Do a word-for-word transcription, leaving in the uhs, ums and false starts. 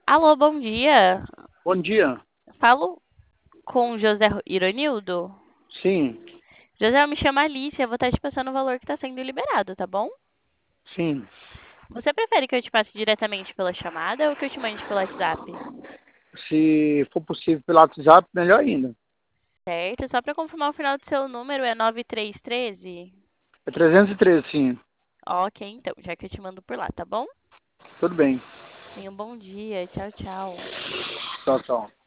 Alô, bom dia. Bom dia. Falo com o José Ironildo? Sim, José, eu me chamo Alice, eu vou estar te passando o valor que está sendo liberado, tá bom? sim. Você prefere que eu te passe diretamente pela chamada ou que eu te mande pelo WhatsApp? Se for possível pelo WhatsApp, melhor ainda. Certo, só para confirmar o final do seu número é nove três um três? É trezentos e treze, sim. Ok, então, já que eu te mando por lá, tá bom? Tudo bem. Tenha um bom dia, tchau, tchau. Tchau, tchau.